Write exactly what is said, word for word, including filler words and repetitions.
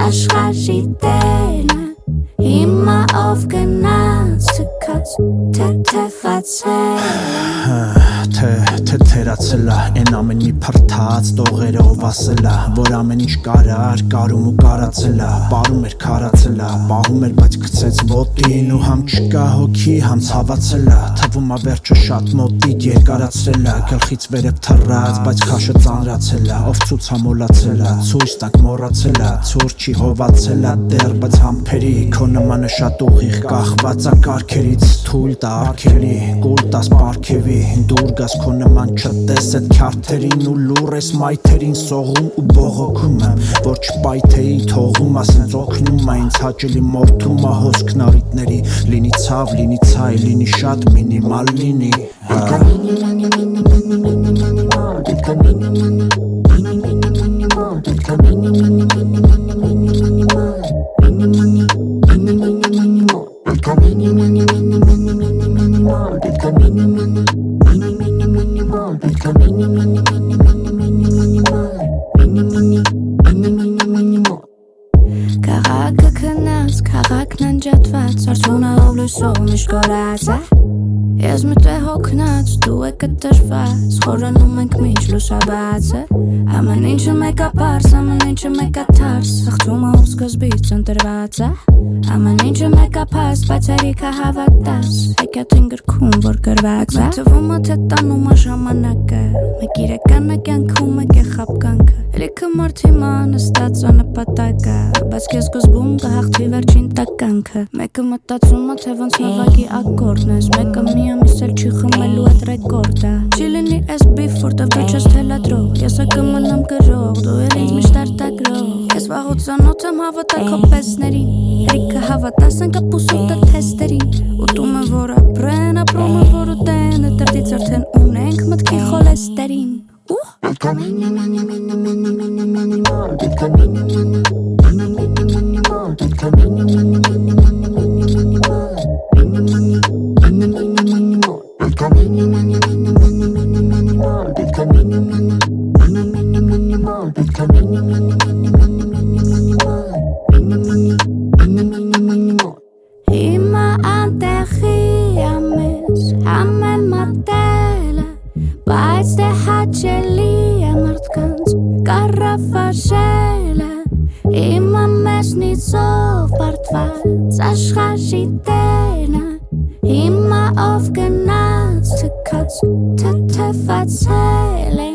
աշխարհի տերն է Հիմա ով գնաց թքած թեթևացել Թե թե թերացել է Են ամենի փրթած տողերով ասել է Որ ամեն ինչ կարար կարում ու կարացել է Պարում էր քարացել է Պահում էր բայց գցեց ոտին Ու համ չկա հոգի համ ցավացել է Թվում է վերջը շատ մոտիկ երկարացրել է Գլխից վերև թռած բայց քաշը ծանրացել է Ով ցույց համոլացել է Ցույց տանք մոռացել է Ցուր չի հովացել է դեռ բայց համբերի Քո նմանը շատ ուղիղ կախված է կարգերից Թույլ տա արգելի Կուլ տաս պարգևի Դուր գաս քո նման չտես այդ քյարթերին ու լուր ես մայթերին սողում ու բողոքում եմ Որ չպայթեի թողում ասենց օգնում է ինձ հաճելի մորթում է հոսքն առիթների Լինի ցավ, լինի ցայ, լինի շատ մինիմալ լինի Պետք է մինիմալ, մինիմալ, պետք է մինիմալ, մինիմալ, պետք է մինիմալ, մինիմալ, մինիմալ, պետք է մինիմալ, մինիմալ, պետք է մինիմալ Minimal, պետք է մինիմալ, մինիմալ Քաղաքը քնած, քաղաքն անջատված Արցունը ով լույսով միշտ կորած է Ես մտե հոգնած, դու է կտրված Խորանում ենք մինչ լուսաբաց է Ամեն ինչը մեկ է պարզ, ամեն ինչը մեկ է թարս Հաղթումը ով սկզբից ընտրված է Ամեն ինչը մեկ է փաստ, բայց հերիքը հավատաս Հեքիաթին գրքում, որ գրված է Թվում է թե տանում է ժամանակը Մեկ իրականը կյանքում, մեկ է խապկանքը Էլիքը մարդ հիմա նստած է նպատակը Բայց քեզ զգում կհաղթի վերջին տականքը Մեկը մտածում է, թե ոնց նվագի ակորդն ես Մեկը մի ամիս էլ չի խմելու այդ ռեկորդը Չի լինի այս բիֆ, որտև դու չես թելադրող Ես է կմնամ գրող, դու էլ ինձ միշտ արտագրող Ես վաղուց անոց եմ հավատա քո պեսներին Հերիքը հավատաս են կապուսով տա թեստերին Ուտում եմ, որ ապրեն, ապրում եմ, որ ուտեն Դրդից արդեն ունենք մտքի խոլեստերին Պետք է մինիմալ, մինիմալ, պետք է մինիմալ, մինիմալ, պետք է մինիմալ, մինիմալ, մինիմալ, պետք է մինիմալ, մինիմալ, պետք է մինիմալ, մինիմալ, պետք է մինիմալ, մինիմալ Հիմա անտեղի ամես, ամեն մատելը Բայց դե հաճելի է մարդկանց կառավարելը Հիմա մեզնից ով բարդված աշխարհի տերն է Հիմա ով գնաց թքած թեթևացել է